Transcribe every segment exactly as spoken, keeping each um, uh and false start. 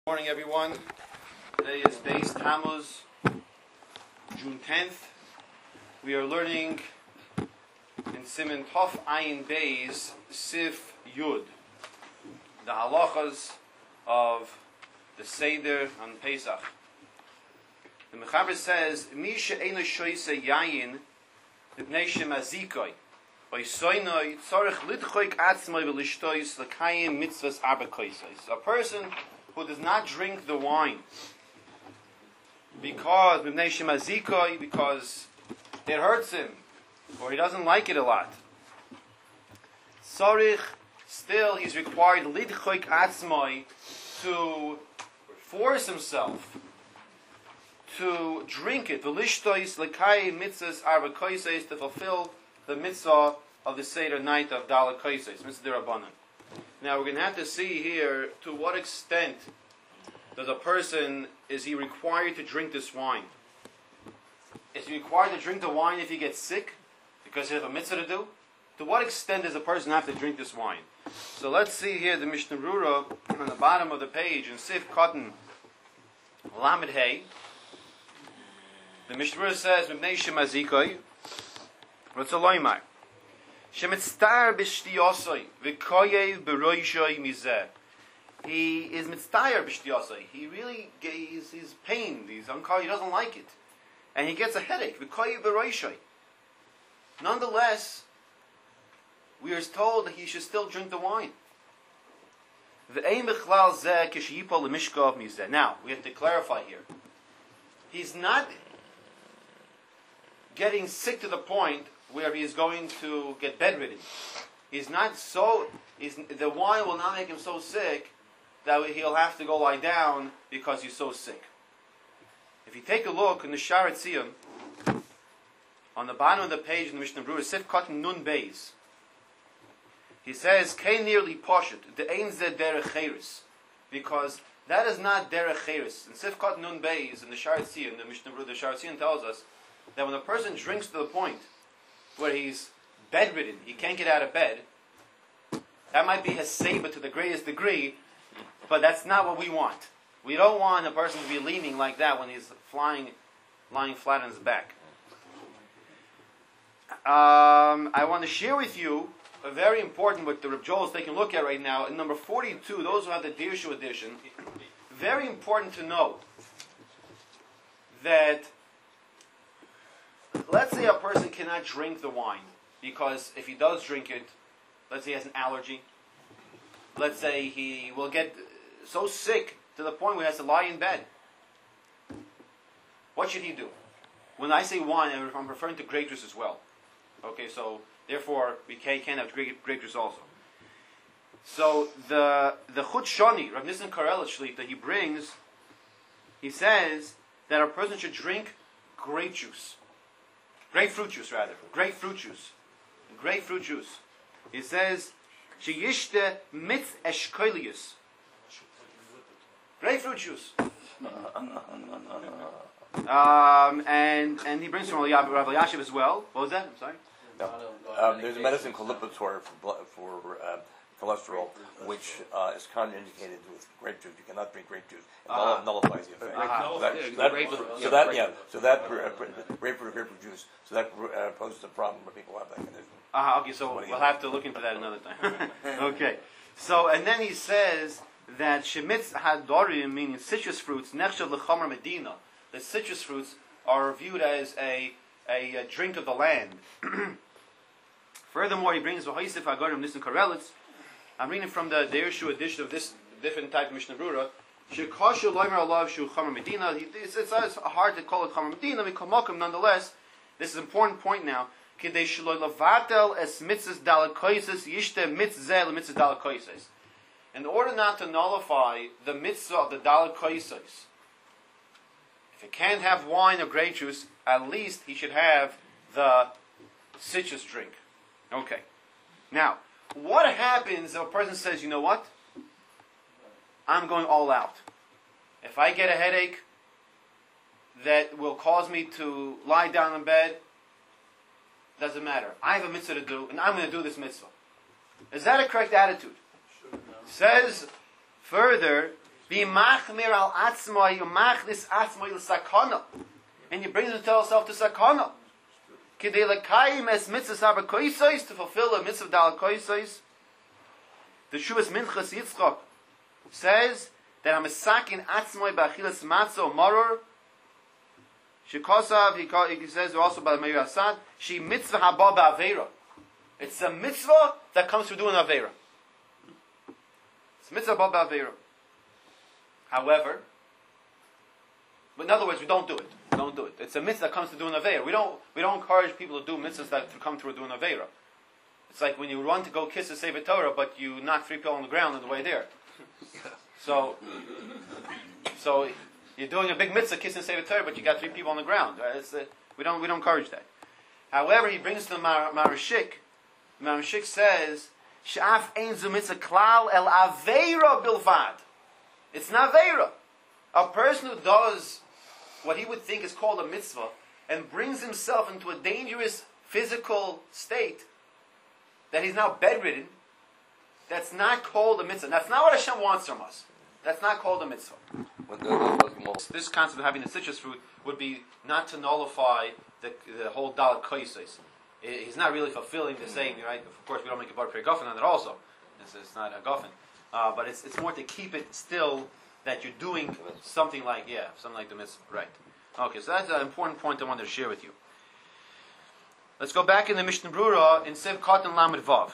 Good morning, everyone. Today is Beis Tammuz, June tenth. We are learning in Siman Tov Ayin Beis Sif Yud, the halachas of the Seder on Pesach. The Mechaber says, "Mi she'eino shoyse yayin mipnei shemazikoi, oisoinoi tzorich lidchoik atzmoi v'lishtois l'kayim mitzvahs arba koisos." A person who does not drink the wine because mipnei shemazikoi, because it hurts him or he doesn't like it a lot, tzorich, still he's required lidchoik atzmoi, to force himself to drink it, v'lishtois l'kai mitzvahs arba koisos, to fulfill the mitzvah of the Seder night of Dala Koisos, mitzvah d'Rabbanan. Now we're going to have to see here to what extent does a person, is he required to drink this wine? Is he required to drink the wine if he gets sick because he has a mitzvah to do? To what extent does a person have to drink this wine? So let's see here the Mishnah Berurah on the bottom of the page in Sif Cotton Lamed Hey. The Mishnah Berurah says, "Mibnei shemazikoi, rotzaloymar, shemitztar b'shtiyosoi, v'koyev b'roishoi mizeh." He is mitztar b'shtiyosoi. He really he's, he's pained. He's uncomfortable. He doesn't like it, and he gets a headache. V'koyev b'roishoi. Nonetheless, we are told that he should still drink the wine. V'ein b'chlal zeh k'sheyipol l'mishkov mizeh. Now we have to clarify here. He's not getting sick to the point where he is going to get bedridden. He's not so, he's, the wine will not make him so sick that he'll have to go lie down because he's so sick. If you take a look in the Sharat Tziyun, on the bottom of the page in the Mishnah Berurah, Sif Cotton Nun Beis, he says, "Kei nearly poshut, the ein ze derech cheres," because that is not derech cheres. In Sif Cotton Nun Beis, in the Sharat Tziyun, the Mishnah Berurah, the Sharat Tziyun tells us that when a person drinks to the point where he's bedridden, he can't get out of bed, that might be his saber to the greatest degree, but that's not what we want. We don't want a person to be leaning like that when he's flying, lying flat on his back. Um, I want to share with you a very important, what the Reb Joel is taking a look at right now, in number forty-two, those who have the Dirshu edition, very important to know that, let's say a person cannot drink the wine, because if he does drink it, let's say he has an allergy, let's say he will get so sick to the point where he has to lie in bed. What should he do? When I say wine, I'm referring to grape juice as well. Okay, so therefore we can't have grape, grape juice also. So the the Chut Shani, Rav Nissen Karelitz Shlit, that he brings, he says that a person should drink grape juice. Grapefruit juice, rather. Grapefruit juice. Grapefruit juice. He says, "Sheyishte mitz eshkoilius." Grapefruit juice. um, and and he brings from Rav Elyashiv as well. What was that? I'm sorry. No. Um, there's a medicine called Lipitor for blood, for uh, cholesterol, which uh, is contraindicated with grape juice. You cannot drink grape juice. It uh-huh. nullifies the effect. Uh-huh. So that, yeah, so that, so yeah, that, yeah, so that uh, grapefruit, grapefruit juice. So that uh, poses a problem where people have that condition. Uh-huh, okay, so we'll have to look into that another time. Okay, so and then he says that shemitz hadorim, meaning citrus fruits, nechshav lechomer medina. The citrus fruits are viewed as a a, a drink of the land. Furthermore, he brings v'hoisif hagorim Nissen Karelitz. I'm reading from the Dirshu edition of this different type of Mishnah Berurah. Shekashu loimer alav shu chomer medina. It's, it's, it's hard to call it chomer medina. We komokim nonetheless. This is an important point now. Kidei shelo levatel es mitzvahs dalakoises yishte mitzvah lemitzvahs dalakoises. In order not to nullify the mitzvah of the dalakoises, if he can't have wine or grape juice, at least he should have the citrus drink. Okay. Now, what happens if a person says, you know what? I'm going all out. If I get a headache that will cause me to lie down in bed, doesn't matter. I have a mitzvah to do, and I'm going to do this mitzvah. Is that a correct attitude? Says further, V'imachmir al atzmai umachlis atzmai l'sakana. And you bring yourself to sakana. Kidei lekayim es mitzvahs habakoisos, to fulfill the mitzvah dalakoisos. The Shuvas Minchas Yitzchak says that I'm a sakin atzmai ba'achilas matzah or maror. Shikosav, he says also by the Meir Asad, she mitzvah haba ba'aveira. It's a mitzvah that comes through doing aveira. It's a mitzvah haba ba'aveira. However, but in other words, we don't do it. We don't do it. It's a mitzvah that comes to doing aveira. We don't. We don't encourage people to do mitzvahs that to come through doing aveira. It's like when you run to go kiss a Sefer Torah, but you knock three people on the ground on the way there. So, so you're doing a big mitzvah kissing Sefer Torah, but you got three people on the ground. Right? It's, uh, we don't. We don't encourage that. However, he brings to the Mar- Marashik. Marashik says, "Sha'af ein zu mitzvah klal el aveira bilvad." It's not aveira. A person who does what he would think is called a mitzvah and brings himself into a dangerous physical state that he's now bedridden, that's not called a mitzvah. That's not what Hashem wants from us. That's not called a mitzvah. This concept of having the citrus fruit would be not to nullify the, the whole dalat koisos. He's not really fulfilling the saying, right? Of course, we don't make a bar pre guffin on it also. It's, it's not a guffin. Uh, but it's, it's more to keep it still that you're doing something like, yeah, something like the mitzvah. Right. Okay, so that's an important point I wanted to share with you. Let's go back in the Mishnah Brura in Siv Katan Lamed Vav.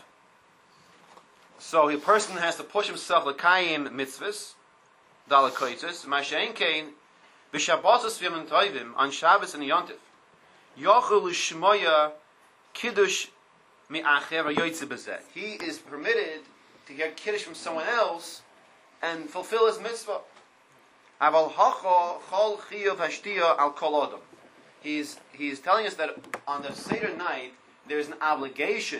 So a person has to push himself l'kayim mitzvahs, dalakoitis, ma'shein kein, b'shabbosos v'yom tovim, on Shabbos and Yontif, yochel l'shmoya kiddush mi'acher yoytze b'zeh. He is permitted to get kiddush from someone else and fulfill his mitzvah. Aval hacha chol chiyuv hashtiya al kol adam. He's he's telling us that on the Seder night there's an obligation.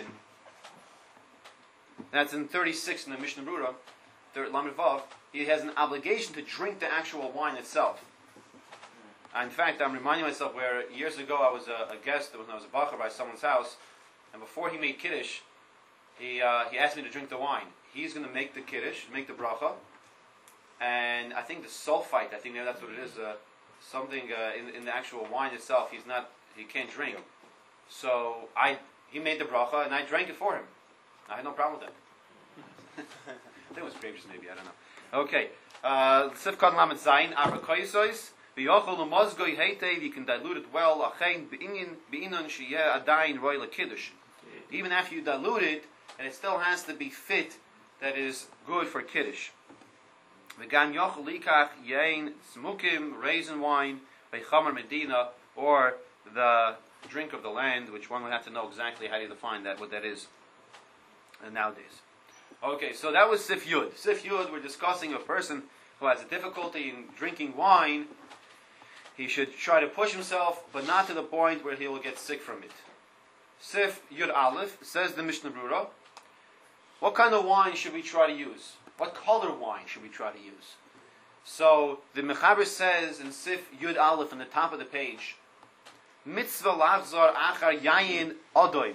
That's in thirty-six in the Mishnah Brura, third Lamed Vav. He has an obligation to drink the actual wine itself. In fact, I'm reminding myself where years ago I was a, a guest when I was a bacher by someone's house, and before he made kiddush, he uh, he asked me to drink the wine. He's going to make the kiddush, make the bracha, and I think the sulfite, I think that's what it is. Uh, something uh, in, in the actual wine itself, he's not, he can't drink. So I, he made the bracha, and I drank it for him. I had no problem with that. I think it was grape juice, maybe, I don't know. Okay, Sif Kod Lamed Zayin, Arakoisos, V'yochol Umozgoi Heitev, you can dilute it well, Achein Be'inon Sheyeh Adayin Roy LeKiddush. Even after you dilute it, and it still has to be fit, that is good for Kiddush. V'gam yochol likach yain smukim, raisin wine, v'chamer medina, or the drink of the land, which one would have to know exactly how to define that, what that is uh, nowadays. Okay, so that was Sif Yud. Sif Yud, we're discussing a person who has a difficulty in drinking wine. He should try to push himself, but not to the point where he will get sick from it. Sif Yud Aleph, says the Mishnah Brura, what kind of wine should we try to use? What color wine should we try to use? So the Mechaber says in Sif Yud Aleph on the top of the page, Mitzvah lachzor achar yayin odoim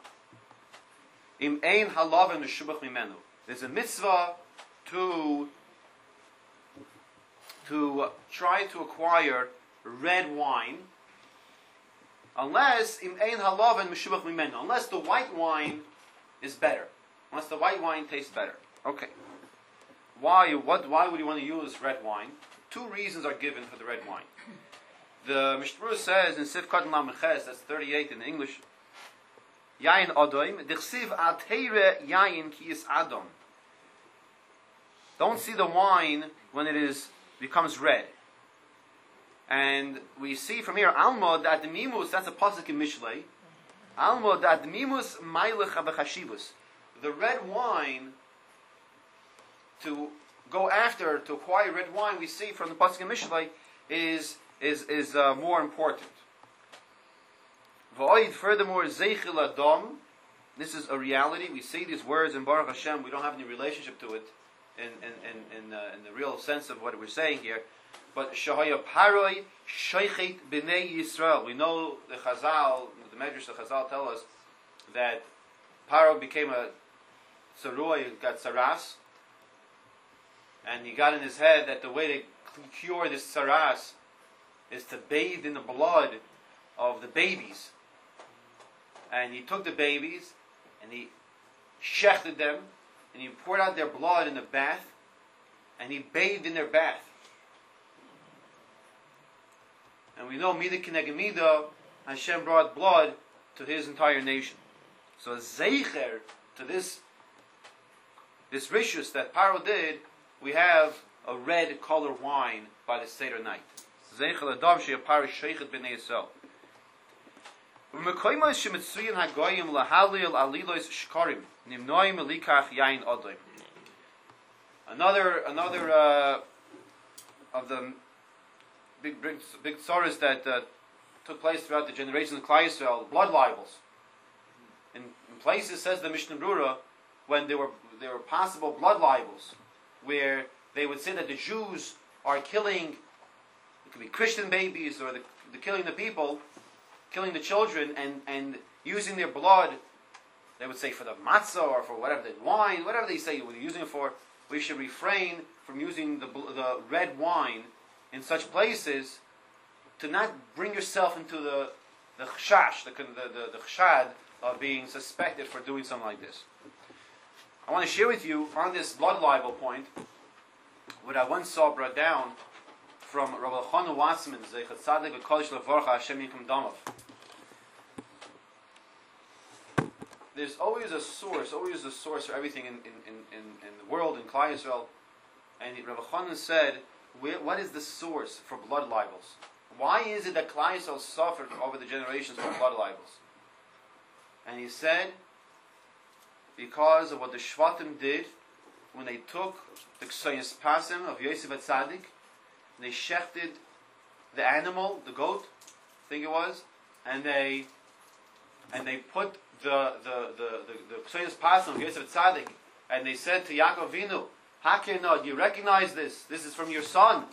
im ein halav meshubach mimenu. There's a mitzvah to to try to acquire red wine, unless im ein halav meshubach mimenu, unless the white wine is better, unless the white wine tastes better. Okay. Why? What? Why would you want to use red wine? Two reasons are given for the red wine. The Mishnah says in Sif Katan Lamed Ches, that's thirty-eight in English, Yayin Adoim, Dichsiv Al Teire Yayin Ki Is Adom. Don't see the wine when it is becomes red. And we see from here, Alma that the Mimus, that's a pasuk in Mishlei, Alma that the Mimus Mailech Abachashivus. The red wine, to go after, to acquire red wine, we see from the pasuk in Mishlei, is is is uh, more important. V'oid, furthermore, zeichel adam. This is a reality. We see these words in Baruch Hashem. We don't have any relationship to it in in in in, uh, in the real sense of what we're saying here. But shahaya paroi sheichet b'nei Yisrael. We know the Chazal, the Medrash of Chazal tell us that Paro became a tzaroi, got saras. and he got in his head that the way to cure this tsaras is to bathe in the blood of the babies. And he took the babies and he shechted them and he poured out their blood in the bath and he bathed in their bath. And we know Mida Kineged Mida, Hashem brought blood to his entire nation. So zeicher to this this rishus that Paro did, we have a red color wine by the Seder night. Zeicher l'adav she'ah Paro sheichet b'nei Yisrael. V'mekoymos shemitzuyin hagoyim lahalil alilos shkarim nimnoim elikach yain odom. Another another uh, of the big big big sorrows that uh, took place throughout the generations of Klal Yisrael, blood libels. In, in places, says the Mishnah Brura, when there were there were possible blood libels, where they would say that the Jews are killing, it could be Christian babies, or the, the killing the people, killing the children, and, and using their blood, they would say for the matzah, or for whatever, the wine, whatever they say what they're using it for, we should refrain from using the, the red wine in such places, to not bring yourself into the the chashash, the the the, the chshad of being suspected for doing something like this. I want to share with you on this blood libel point what I once saw brought down from Rabbi Chanu Watzman, Zeichat Tzadik V'Kodesh Levorcha Hashem Yikum Damav. There's always a source, always a source for everything in, in, in, in, in the world, in Klal Yisrael. And Rabbi Chanu said, what is the source for blood libels? Why is it that Klal Yisrael suffered over the generations from blood libels? And he said, because of what the Shvatim did when they took the Ksayis Pasim of Yosef HaTzadik, they shechted the animal, the goat, I think it was, and they and they put the the the the, the Ksayis Pasim of Yosef HaTzadik, and they said to Yaakov Avinu, Hakena, do you recognize this? This is from your son.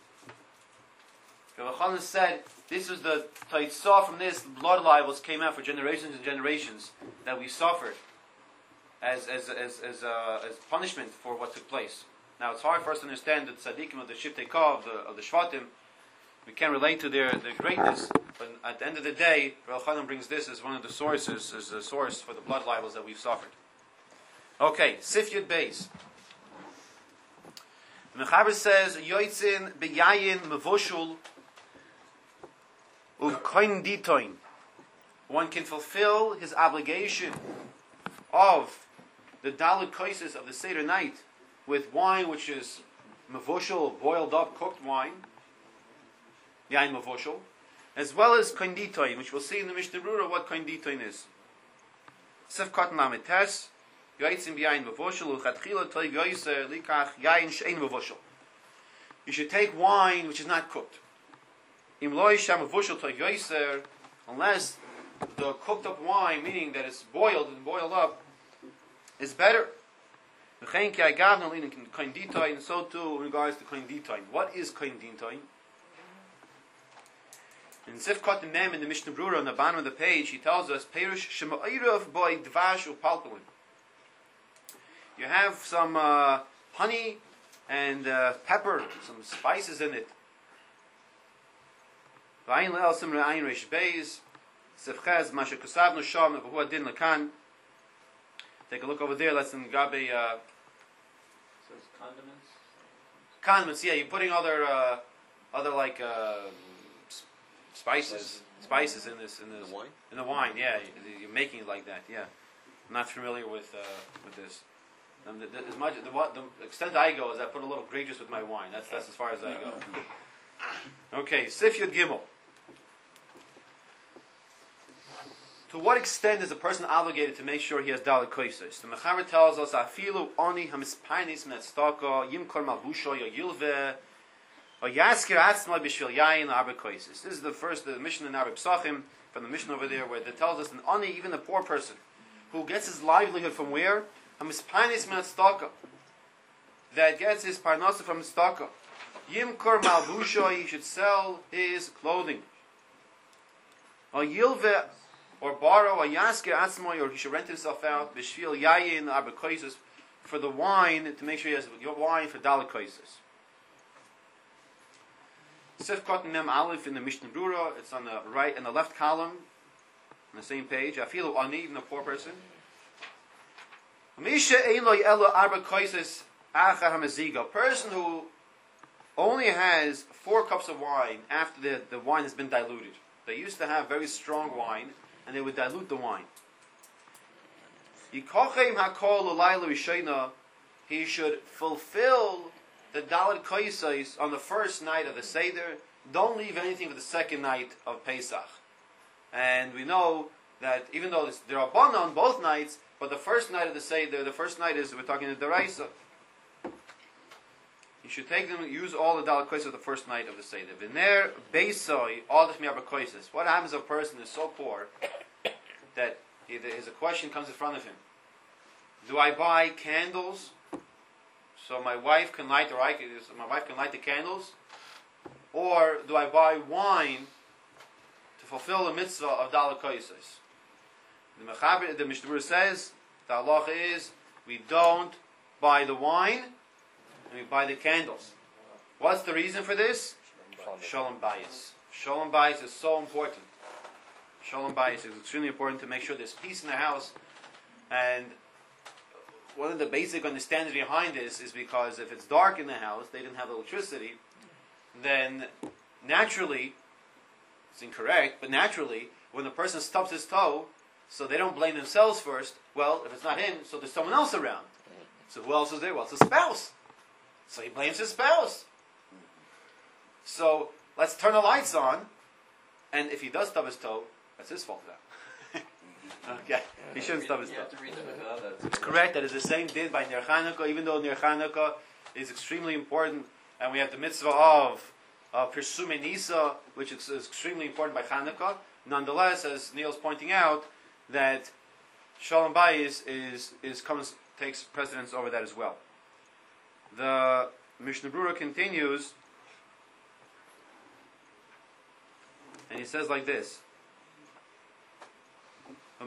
Rabbi Chanan said, this was the taitzah from this, blood libels came out for generations and generations that we suffered as as as as, uh, as punishment for what took place. Now it's hard for us to understand the tzaddikim of the Shiftei Kah, of the, of the Shvatim. We can't relate to their, their greatness, but at the end of the day, Rabbi Chanan brings this as one of the sources, as a source for the blood libels that we've suffered. Okay, Sif Yud Beis. The Mechaber says, Yoitzin beyayin mevoshul uv koin ditoin. One can fulfill his obligation of the dalit koises of the Seder night with wine which is mevoshul, boiled up, cooked wine, yayin mevoshul, as well as koin ditoin, which we'll see in the Mishnah Brura what koin ditoin is. Sif Katan Lamed Tes. You should take wine which is not cooked. Unless the cooked up wine, meaning that it's boiled and boiled up, is better. And so too in regards to koin ditoin. What is koin ditoin? In Sifkat Mem in the Mishnah Brura on the bottom of the page, he tells us, Perush Shema'irav boy dvash upalpulin. You have some uh, honey and uh, pepper, some spices in it. Take a look over there. Let's in Gabi. Uh, so it's condiments. Condiments, yeah. You're putting other, uh, other like uh, spices, spices in this, in this, in the wine. In the wine, yeah. You're making it like that, yeah. I'm not familiar with uh, with this. Um, the, the, as much the, what, the extent I go is I put a little grape juice with my wine. That's that's as far as I go. Okay, Sif Yud Gimel. To what extent is a person obligated to make sure he has dalit koisos? The Mechaber tells us, "Afilu oni hamispainis metztaka yimkor malbusho yilve oyaskir atzmai b'shvil yayin arba koisos." This is the first the Mishnah in Arab Psachim from the Mishnah over there, where it tells us an oni, even a poor person, who gets his livelihood from where? Hamispainis metztaka, that gets his parnasa from tztaka. Yimkor malbusho, he should sell his clothing. Or yilve, or borrow a yasker atzmoy, or he should rent himself out b'shvil yayin arba koisos, for the wine to make sure he has wine for Dalet Kaisis. Sifkot Mem Aleph in the Mishnah Brura. It's on the right and the left column, on the same page. Afilu Ani, even a poor person. Misha Eloi Elo Arba Kaisis Acha Hamaziga. A person who only has four cups of wine after the, the wine has been diluted. They used to have very strong wine, and they would dilute the wine. He should fulfill the Dalet Kaisais on the first night of the Seder. Don't leave anything for the second night of Pesach. And we know that even though there are Bana on both nights, but the first night of the Seder, the first night is, we're talking the Deraisa. You should take them, use all the Dalet Kaisais the first night of the Seder. V'ner Beisoi, Adif Mi'arba Kaisais. What happens if a person is so poor that he, there's a question comes in front of him. Do I buy candles so my wife can light, or I can, so my wife can light the candles, or do I buy wine to fulfill the mitzvah of Dalet Kaisais? The Mechaber, the Mishnah Berurah says the halacha is we don't buy the wine and we buy the candles. What's the reason for this? Shalom Bayis. Shalom Bayis is so important. Shalom Bayis is extremely important to make sure there's peace in the house. And one of the basic understandings behind this is because if it's dark in the house, they didn't have electricity, then naturally, it's incorrect, but naturally, when the person stubs his toe, so they don't blame themselves first, well, if it's not him, so there's someone else around. So who else is there? Well, it's a spouse. So he blames his spouse. So let's turn the lights on, and if he does stub his toe, that's his fault now. Okay, he shouldn't stub his toe. It's correct. That is the same din by Ner Chanukah, even though Ner Chanukah is extremely important, and we have the mitzvah of uh, Pirsume Nisa, which is, is extremely important by Chanukah. Nonetheless, as Neil's pointing out, that Shalom Bayis is, is comes takes precedence over that as well. The Mishnah Berurah continues, and he says like this: a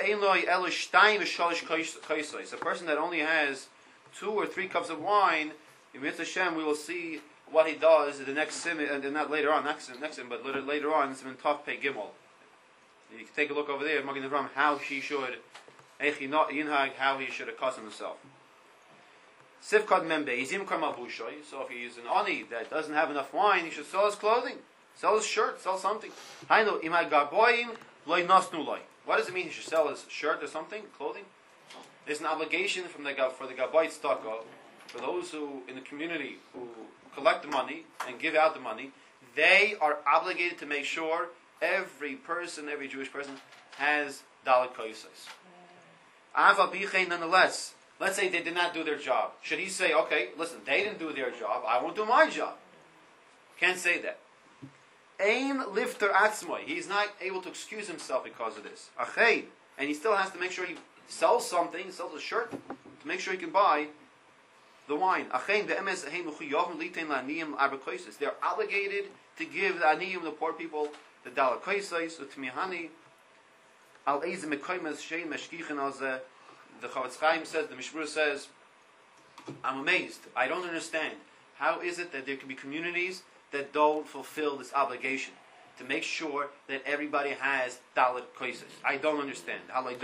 person that only has two or three cups of wine, in Mitzvah Hashem, we will see what he does in the next sim, and not later on, next next sim, but later on, it's in Tov Pei Gimel. You can take a look over there, Magen Avraham, how he should, how he should accustom himself. Sifkad Membe, Izim Karma Bushoy. So if he's an ani that doesn't have enough wine, he should sell his clothing, sell his shirt, sell something. Hainu Imai Garboim Loy Nasnu Loy. What does it mean he should sell his shirt or something, clothing? There's an obligation from the for the Gabayit Staka, for those who in the community who collect the money and give out the money. They are obligated to make sure every person, every Jewish person, has Dalet Kaisais. Ava Bichei, nonetheless, let's say they did not do their job. Should he say, okay, listen, they didn't do their job, I won't do my job? Can't say that. Ein lifter atzmoi. He's not able to excuse himself because of this. Achein. And he still has to make sure he sells something, sells a shirt, to make sure he can buy the wine. Achein ve'emes hein l'chuyavim litein la'aniyim arba koises. They're obligated to give the aniyim, the poor people, the Dalet Kaisais, u'tmihani, al eize mekoimes shein meshkichen azeh. The Chavetz Chaim says, the Mishnah Berurah says, I'm amazed. I don't understand. How is it that there can be communities that don't fulfill this obligation to make sure that everybody has Dalet Kaisais? I don't understand.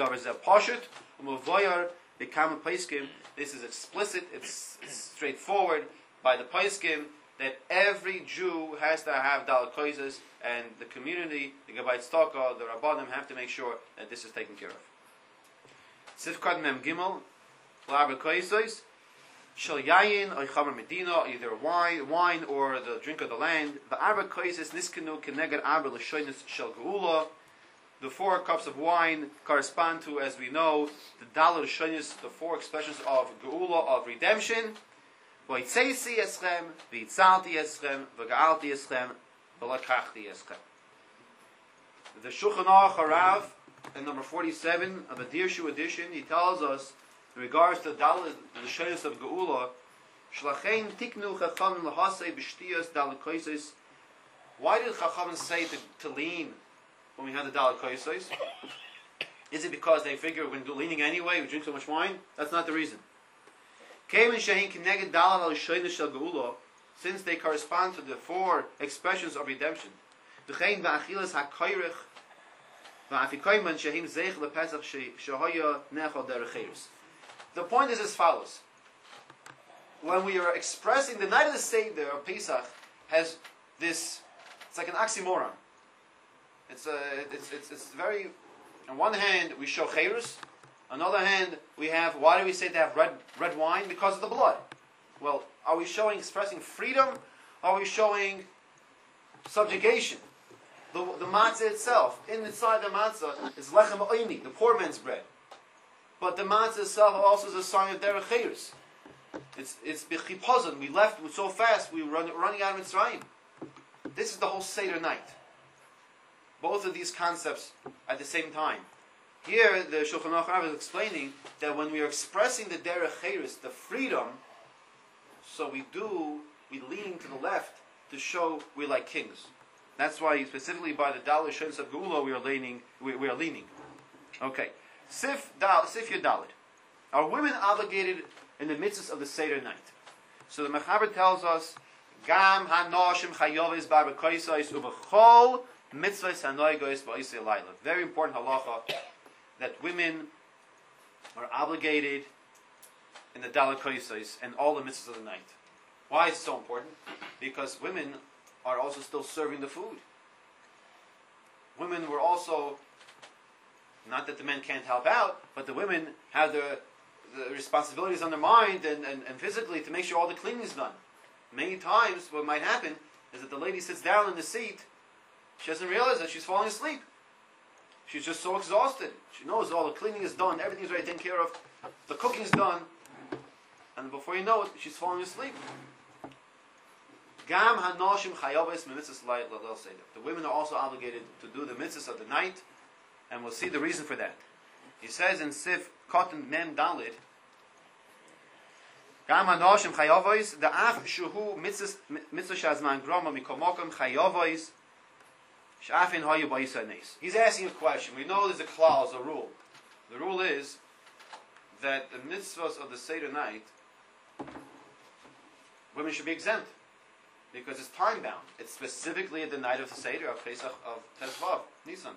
This is explicit, it's, it's straightforward by the Paiskim that every Jew has to have Dalet Kaisais, and the community, the Gabayit Staka, the Rabbanim have to make sure that this is taken care of. Sifkad Mem Gimel, L'arba Kaisais, Shal Yayin or Chamer Medina, either wine, wine or the drink of the land. The Arba Kaisais Niskanu Keneged Arba L'Shoynis Shal Geula. The four cups of wine correspond to, as we know, the Dalet L'Shoynis, the four expressions of Geula, of redemption. V'itzeisi Eschem, V'itzalti Eschem, V'ga'alti Eschem, V'lakachti Eschem. The Shulchan Aruch Harav, in number forty-seven of the Dirshu edition, he tells us, in regards to the Dalet, the Shayos of Geula, Shlachein tiknu chachamim lahasei b'shtiyas Dalet Kaisais. Why did Chachamim say to, to lean when we have the Dalet Kaisais? Is it because they figure we're going to do leaning anyway, we drink so much wine? That's not the reason. Since they correspond to the four expressions of redemption. The point is as follows. When we are expressing the night of the Seder of Pesach has this, it's like an oxymoron. It's a, it's, it's, it's very, on one hand we show chayrus, on the other hand we have, why do we say to have red, red wine? Because of the blood. Well, are we showing, expressing freedom? Or are we showing subjugation? The, the matzah itself, inside the matzah, is lechem oini, the poor man's bread. But the matzah itself also is a sign of derech chayrus. It's it's b'chipazon. We left so fast. We were run, running out of Mitzrayim. This is the whole Seder night. Both of these concepts at the same time. Here, the Shulchan Aruch Rav is explaining that when we are expressing the derech chayrus, the freedom, so we do we leaning to the left to show we're like kings. That's why specifically by the Dalit Shons of Geula we are leaning. We, we are leaning. Okay, Sif Dal Sif Yadalit. Are women obligated in the mitzvahs of the Seder night? So the Mechaber tells us, Gam hanoshim chayovis barbekoisais ubechol mitzvahs hanoigos ba'isei laila. Very important halacha that women are obligated in the Dalit Koisais and all the mitzvahs of the night. Why is it so important? Because women are also still serving the food. Women were also, not that the men can't help out, but the women have the the responsibilities on their mind and, and, and physically to make sure all the cleaning is done. Many times what might happen is that the lady sits down in the seat, she doesn't realize that she's falling asleep. She's just so exhausted. She knows all the cleaning is done, everything's already taken care of, the cooking's done, and before you know it, she's falling asleep. Gam hanoshim chayavos mitzvahs l'leil seder. The women are also obligated to do the mitzvahs of the night, and we'll see the reason for that. He says in Sif Cotton Mem Dalid, Gam hanoshim chayavos the af shuhu mitzvah mitzvah shazman groma mikomokim chayavos shafin hayu ba'isa nes. He's asking a question. We know there's a clause, a rule. The rule is that the mitzvahs of the Seder night, women should be exempt because it's time bound. It's specifically at the night of the Seder of Pesach of Tezvav Nisan.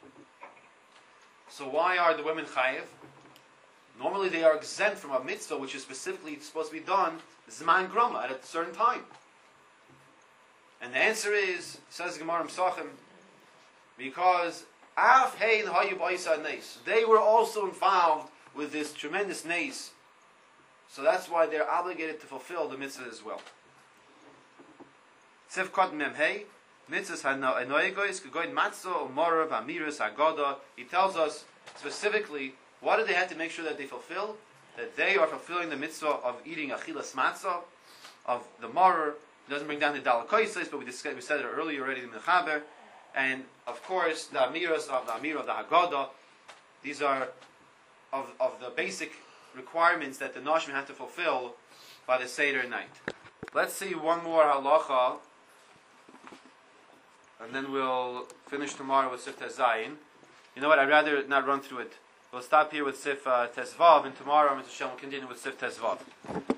So why are the women chayiv? Normally they are exempt from a mitzvah which is specifically supposed to be done zman groma at a certain time. And the answer is, says Gemara Mesachim, because af hein hayu ba'isa nes, they were also involved with this tremendous nes. So that's why they're obligated to fulfill the mitzvah as well. Sef Kot Mem Hey, mitzvahs hanoigos gegoin matzah u'morav amiras agoda. He tells us specifically what do they have to make sure that they fulfill? That they are fulfilling the mitzvah of eating achilas matzah, of the morer. It doesn't bring down the Dalit Koisais, but we, discussed, we said it earlier already in the Mechaber. And of course, the amiras of the amir of the Haggadah. These are of, of the basic requirements that the Nashim have to fulfill by the Seder night. Let's see one more halacha, and then we'll finish tomorrow with Sif Tezayin. You know what? I'd rather not run through it. We'll stop here with Sif uh, Tezvav, and tomorrow, Mister Shem, will continue with Sif Tezvav.